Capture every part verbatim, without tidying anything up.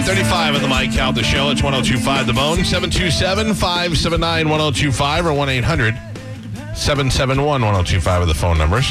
thirty-five of the Mike Calta Show. It's one oh two point five The Bone. seven two seven, five seven nine, one oh two five or one eight hundred, seven seven one, one oh two five are the phone numbers.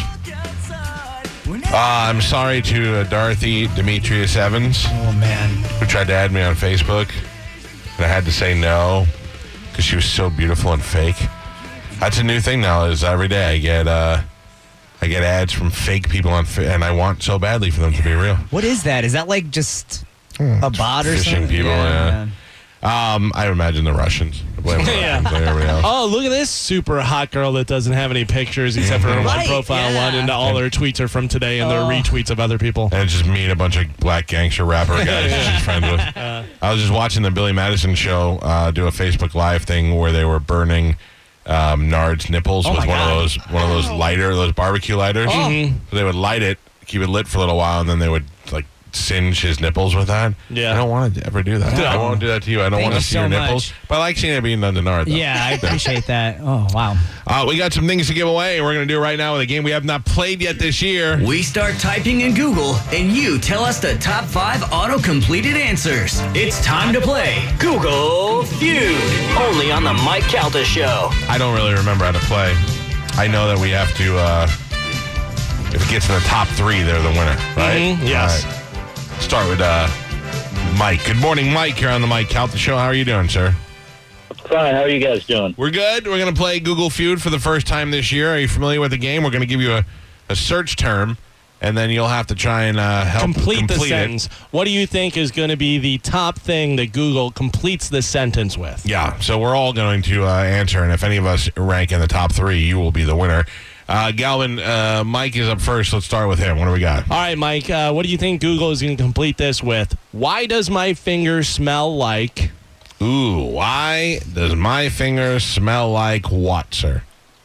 Uh, I'm sorry to uh, Dorothy Demetrius Evans. Oh, man. Who tried to add me on Facebook. And I had to say no because she was so beautiful and fake. That's a new thing now is every day I get uh, I get ads from fake people on fa- and I want so badly for them to be real. What is that? Is that like just a bot or Phishing something? people, yeah. yeah. Um, I imagine the Russians. I blame the Yeah. Russians, like everybody else. Oh, look at this super hot girl that doesn't have any pictures except for her one Right, profile yeah. one, and all her tweets are from today, and they're Oh. retweets of other people. And it's just me and a bunch of black gangster rapper guys she's friends with. Uh, I was just watching the Billy Madison show uh, do a Facebook Live thing where they were burning um, Nard's nipples Oh with my one God. of those one of those lighter, those barbecue lighters. Mhm. So they would light it, keep it lit for a little while, and then they would like singe his nipples with that. Yeah. I don't want to ever do that. No. I won't do that to you. I don't Thank want to you see so your nipples. much. But I like seeing it being done to Nard, though. Yeah, I appreciate that. Oh, wow. Uh, we got some things to give away, and we're going to do it right now with a game we have not played yet this year. We start typing in Google, and you tell us the top five auto-completed answers. It's time to play Google Feud, only on the Mike Calta Show. I don't really remember how to play. I know that we have to, uh, if it gets in the top three, they're the winner, right? Mhm, yes. All right. Start with uh, Mike. Good morning, Mike, here on the Mike Calta Show. How are you doing, sir? Fine. How are you guys doing? We're good. We're going to play Google Feud for the first time this year. Are you familiar with the game? We're going to give you a, a search term, and then you'll have to try and uh, help complete, complete the it. sentence. What do you think is going to be the top thing that Google completes the sentence with? Yeah, so we're all going to uh, answer, and if any of us rank in the top three, you will be the winner. Uh, Galvin, uh, Mike is up first. Let's start with him. What do we got? All right, Mike, uh, what do you think Google is going to complete this with? Why does my finger smell like... Ooh, why does my finger smell like what, sir?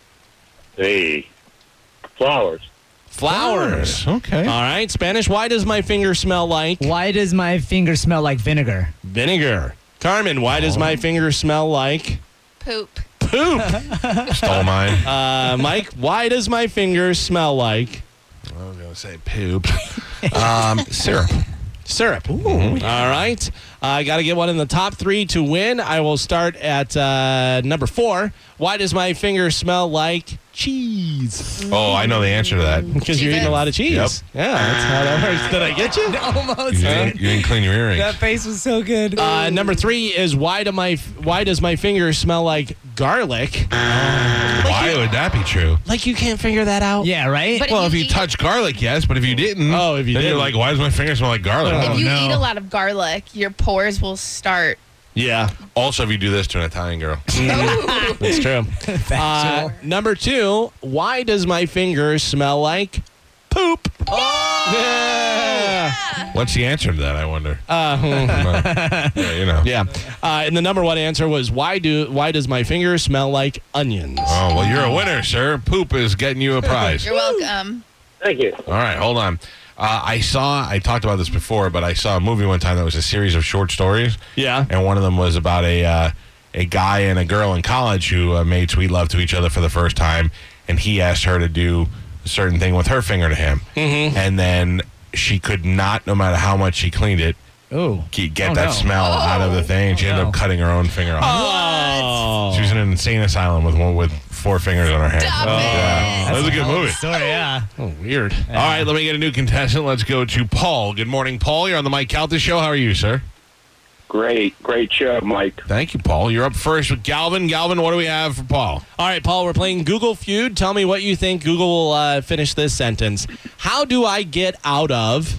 Hey, flowers. Flowers. Okay. All right, Spanish, why does my finger smell like... Why does my finger smell like vinegar? Vinegar. Carmen, why does my finger smell like... Poop. Poop. Stole mine. Uh, Mike, why does my finger smell like... I was going to say poop. um, syrup. Syrup. Ooh. All right. I uh, got to get one in the top three to win. I will start at uh, number four. Why does my finger smell like cheese? Oh, I know the answer to that. Because you're eating a lot of cheese. Yep. Yeah, that's how that works. Did I get you? Almost. You didn't, you didn't clean your earrings. That face was so good. Uh, number three is why do my why does my finger smell like garlic? Why would that be true? Like you can't figure that out? Yeah, right? But Well, if you eat- touch garlic, yes, but if you didn't, Oh, if you then didn't. you're like, why does my finger smell like garlic? Oh, if you no. eat a lot of garlic, your pores will start. Yeah, Also, if you do this to an Italian girl. that's true. Uh, number two, why does my finger smell like poop? Yeah. What's the answer to that, I wonder? Uh, yeah, you know. yeah. Uh, and the number one answer was why do why does my finger smell like onions? Oh, well, you're a winner, sir. Poop is getting you a prize. You're welcome. Thank you. All right, hold on. Uh, I saw, I talked about this before, but I saw a movie one time that was a series of short stories. Yeah. And one of them was about a uh, a guy and a girl in college who uh, made sweet love to each other for the first time. And he asked her to do a certain thing with her finger to him. Mm-hmm. And then she could not, no matter how much she cleaned it, Oh. get get Oh, that no. smell out of the thing. And she Oh, ended no. up cutting her own finger off. Oh. She was in an insane asylum with one with four fingers on her hand. Stop Yeah. it. That was a good movie. Story, yeah. Oh, weird. All right, let me get a new contestant. Let's go to Paul. Good morning, Paul. You're on the Mike Calta Show. How are you, sir? Great, great show, Mike. Thank you, Paul. You're up first with Galvin. Galvin, what do we have for Paul? All right, Paul, we're playing Google Feud. Tell me what you think Google will uh, finish this sentence. How do I get out of...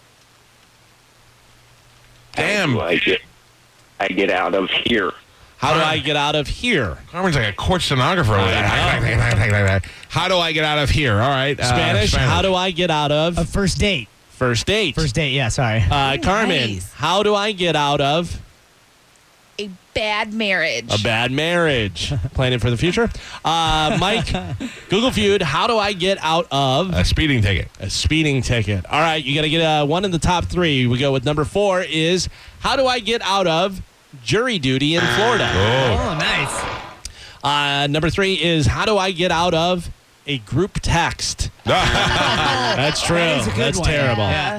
Damn. How do I get, I get out of here. How do I get out of here? Carmen's like a court stenographer. How do I get out of here? All right. uh, Spanish, how do I get out of A first date. first date? First date, yeah, sorry. Uh, Carmen, Nice. how do I get out of A bad marriage. a bad marriage? Planning for the future. Uh, Mike, Google Feud, how do I get out of A speeding ticket. a speeding ticket? All right, you got to get uh, one in the top three. We go with number four is how do I get out of jury duty in Florida? Oh. Oh, nice. Uh, number three is how do I get out of a group text? That's true. That is a good That's one. terrible. Yeah.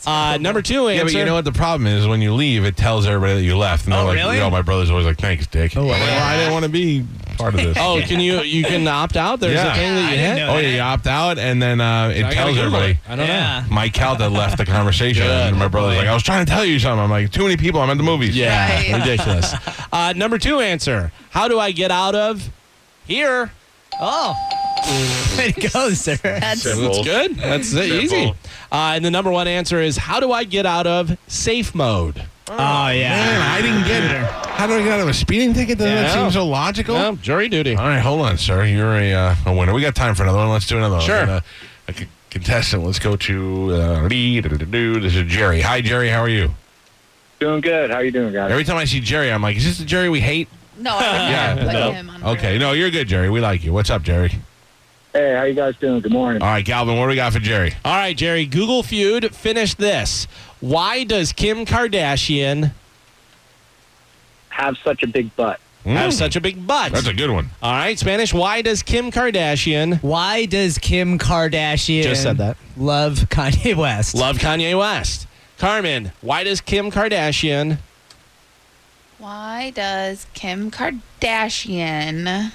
Uh, number two answer. Yeah, but you know what the problem is? When you leave, it tells everybody that you left. And they're Oh, like, really? you know, my brother's always like, thanks, Dick. Oh, I'm like, wow. well, I didn't want to be part of this. Oh, can you you can opt out? There's Yeah. a thing that I you didn't hit. know Oh, yeah, you opt out, and then uh, it I gotta tells Google everybody. it. I don't Yeah. Mike Calda left the conversation. Good. And my brother's like, I was trying to tell you something. I'm like, too many people. I'm at the movies. know. Yeah, Right. ridiculous. Uh, number two answer. How do I get out of here? Oh. Way to go, sir. That's That's good. That's it. Simple. Easy. Uh, and the number one answer is how do I get out of safe mode? Oh, yeah. Man, I didn't get it. How do I get out of a speeding ticket? Doesn't that Yeah. seem so logical? Well, jury duty. All right, hold on, sir. You're a, uh, a winner. We got time for another one. Let's do another one. Sure. Uh, a c- contestant. Let's go to uh, this is Jerry. Hi, Jerry. How are you? Doing good. How you doing, guys? Every time I see Jerry, I'm like, is this the Jerry we hate? no, I would Yeah, never put no. him on. Okay, no, you're good, Jerry. We like you. What's up, Jerry? Hey, how you guys doing? Good morning. All right, Galvin, what do we got for Jerry? All right, Jerry. Google feud. Finish this. Why does Kim Kardashian Have such a big butt. have Mm, such a big butt? That's a good one. All right, Spanish. Why does Kim Kardashian Why does Kim Kardashian Just said that. love Kanye West? love Kanye West? Carmen. Why does Kim Kardashian Why does Kim Kardashian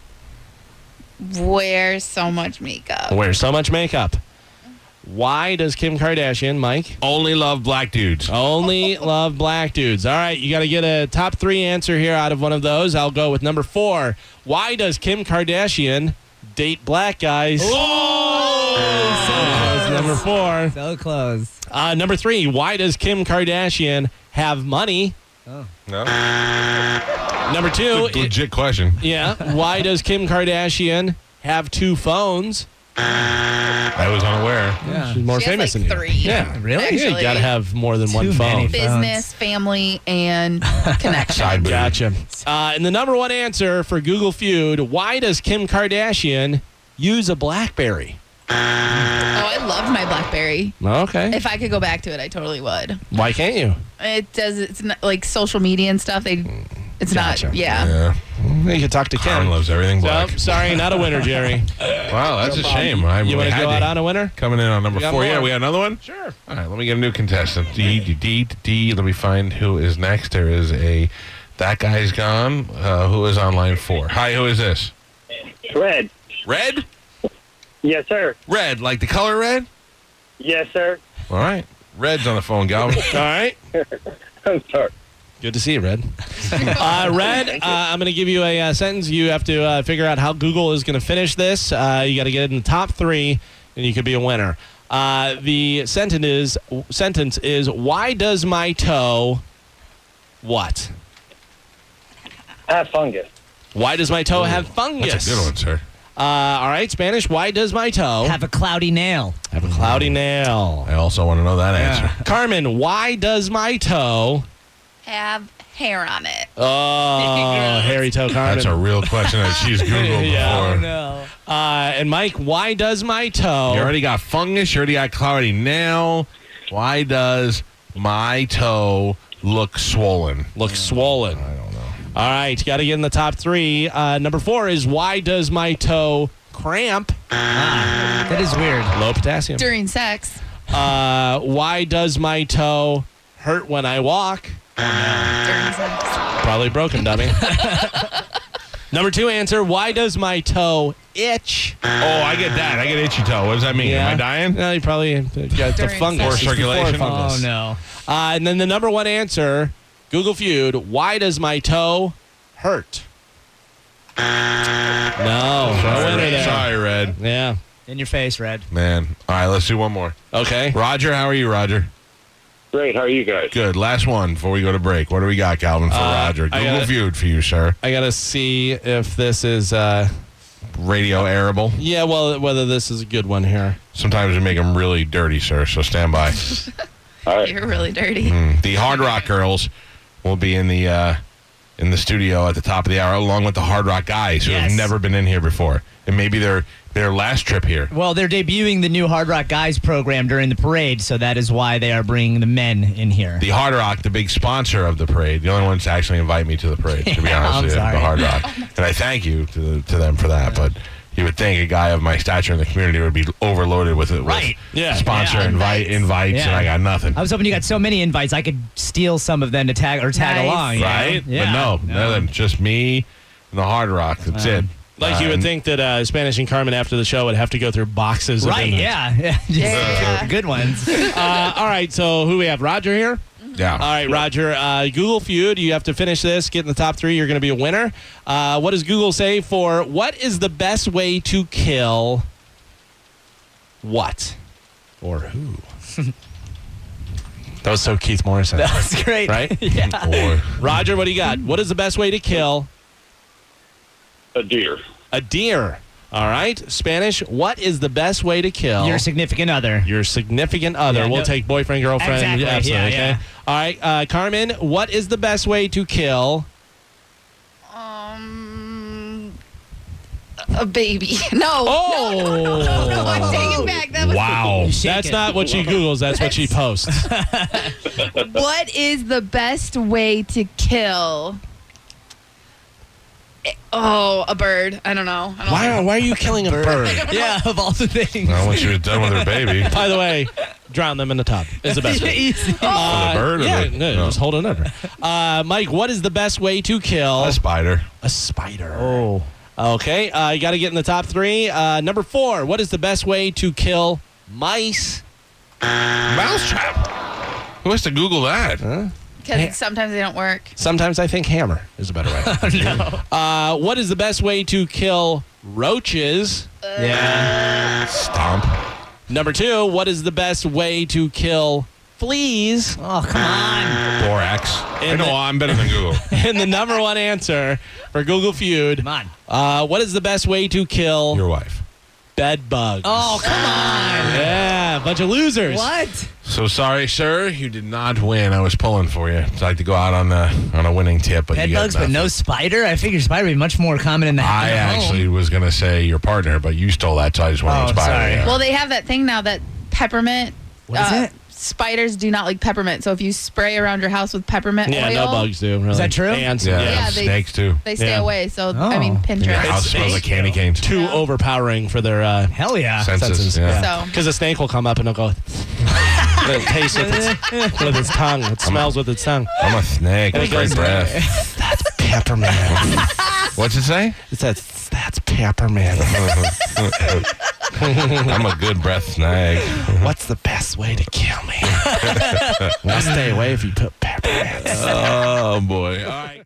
wear so much makeup? wear so much makeup? Why does Kim Kardashian, Mike, Only love black dudes. only love black dudes? All right, you got to get a top three answer here out of one of those. I'll go with number four. Why does Kim Kardashian date black guys? Oh, that's number four. So close. Uh, number three. Why does Kim Kardashian have money? No? Number two. Good, legit question. yeah. Why does Kim Kardashian have two phones? I was unaware. Yeah. She's more She has, famous like, than three. you. Yeah, Really? Yeah, you Actually. got to have more than one Too phone. many. Business, family, and connection. Side booty. Gotcha. Uh, and the number one answer for Google Feud: why does Kim Kardashian use a BlackBerry? Oh, I loved my BlackBerry. Okay. If I could go back to it, I totally would. Why can't you? It does. It's not, like social media and stuff. They, it's Gotcha. not. Yeah. Yeah. You can talk to Karen Kim. loves everything So, black. sorry, not a winner, Jerry. Wow, that's a shame. I You want we to had go out on a winner? Coming in on number We got four. Yeah, more. we got another one? Sure. All right, let me get a new contestant. D, D, D, D. Let me find who is next. There is a, that guy's gone. Uh, who is on line four? Hi, who is this? Red. Red? Yes, sir. Red, like the color red? Yes, sir. All right. Red's on the phone, Galvin. All right. I'm sorry. Good to see you, Red. Uh, Red, uh, I'm going to give you a uh, sentence. You have to uh, figure out how Google is going to finish this. Uh, you got to get it in the top three, and you could be a winner. Uh, the sentence is, sentence is, why does my toe what? Have fungus. Why does my toe have fungus? That's a good one, sir. Uh, all right, Spanish. Why does my toe Have a cloudy nail. have a cloudy nail? I also want to know that answer. Carmen, why does my toe? Have hair on it. Oh, hairy toe, Carmen. That's a real question that she's Googled Yeah. before. no. uh, and Mike, why does my toe? You already got fungus. You already got cloudy nail. Why does my toe look swollen? look swollen? I don't know. All right, got to get in the top three. Uh, number four is why does my toe cramp? That is weird. Low potassium. During sex. Uh, why does my toe hurt when I walk? During sex. Probably broken, dummy. Number two answer, why does my toe itch? Oh, I get that. I get itchy toe. What does that mean? Am I dying? No, you probably got the During fungus. sex. It's before circulation? fungus. Oh, no. Uh, and then the number one answer, Google Feud, why does my toe hurt? No. No winner Sorry, there. Sorry, Red. Yeah. In your face, Red. Man. All right, let's do one more. Okay. Roger, how are you, Roger? Great. How are you guys? Good. Last one before we go to break. What do we got, Calvin, for Uh, Roger? I Google gotta- Feud for you, sir. I got to see if this is, uh, Radio airable. yeah, well, whether this is a good one here. Sometimes we make them really dirty, sir, so stand by. All right. You're really dirty. Mm. The Hard Rock Girls will be in the uh, in the studio at the top of the hour, along with the Hard Rock Guys who have Yes. never been in here before. And maybe their their last trip here. Well, they're debuting the new Hard Rock Guys program during the parade, so that is why they are bringing the men in here. The Hard Rock, the big sponsor of the parade, the only ones to actually invite me to the parade, to be Yeah, honest I'm with you, sorry. the Hard Rock. And I thank you to, to them for that. But you would think a guy of my stature in the community would be overloaded with it. Right. With Yeah. Sponsor Yeah. invite invites, Yeah. and I got nothing. I was hoping you got so many invites I could steal some of them to tag or tag Nice. along. you know? Right? Yeah. But no, nothing. Just me and the Hard Rock. That's it. Like you would Um, think that uh, Spanish and Carmen after the show would have to go through boxes. Right, of invites. yeah. yeah. Just Yeah. Good ones. Uh, all right, so who we have? Roger here? Yeah. All right, Roger. Uh, Google Feud, you have to finish this, get in the top three. You're going to be a winner. Uh, what does Google say for what is the best way to kill what or who? That was so Keith Morrison. That was great. Right? yeah. Boy. Roger, what do you got? What is the best way to kill A deer. a deer? All right. Spanish, what is the best way to kill Your significant other. your significant other? Yeah, we'll no- take boyfriend, girlfriend. Exactly, Yeah, absolutely. yeah, okay. yeah. All right. Uh, Carmen, what is the best way to kill? Um, a baby. No. Oh. No, no, no, no, I'm taking back. That was Wow. You shake That's it. not what she Googles. That's what she posts. What is the best way to kill? Eh, Oh, a bird. I don't know. I don't Why, are- why are you killing a bird? Yeah, of all the things. Well, once you're done with her baby. By the way, drown them in the tub is the best way. Easy. Uh, the bird or yeah, the- no, no. just hold it under. Uh, Mike, what is the best way to kill A spider. a spider? Oh. Okay, uh, you got to get in the top three. Uh, number four, what is the best way to kill mice? Mousetrap. Who has to Google that? Because sometimes they don't work. Sometimes I think hammer is a better way. uh, what is the best way to kill roaches? Yeah. Stomp. Number two, what is the best way to kill fleas? Oh, come on. Borax. I And know the- I'm better than Google. And the number one answer for Google Feud, Come on. uh, what is the best way to kill Your wife. bed bugs? Oh, come on. Yeah, bunch of losers. What? So sorry, sir. You did not win. I was pulling for you. I'd like to go out on a on a winning tip, but Bed you got bugs, but nothing. no spider? I figured spider would be much more common in the house. I actually was gonna say your partner, but you stole that, so I just went Oh, with spider. sorry. Yeah. Well, they have that thing now that peppermint. What is uh, it? Spiders do not like peppermint. So if you spray around your house with peppermint Yeah, oil, no bugs do. Really. Is that true? Ants, yeah, yeah. Yeah, they- snakes too. they stay Yeah. away. So, Oh. I mean, Pinterest. Your house It's smells fake. like candy canes. Too Yeah. overpowering for their uh, Hell yeah. Senses. senses. Yeah. So, Because a snake will come up and it'll go. It'll taste with its, with its tongue. It smells with its tongue. I'm a snake And with it great goes- breath. That's peppermint. What's it say? It says that's peppermint. I'm a good breath snag. What's the best way to kill me? I'll stay away if you put peppermint. Oh boy. All right.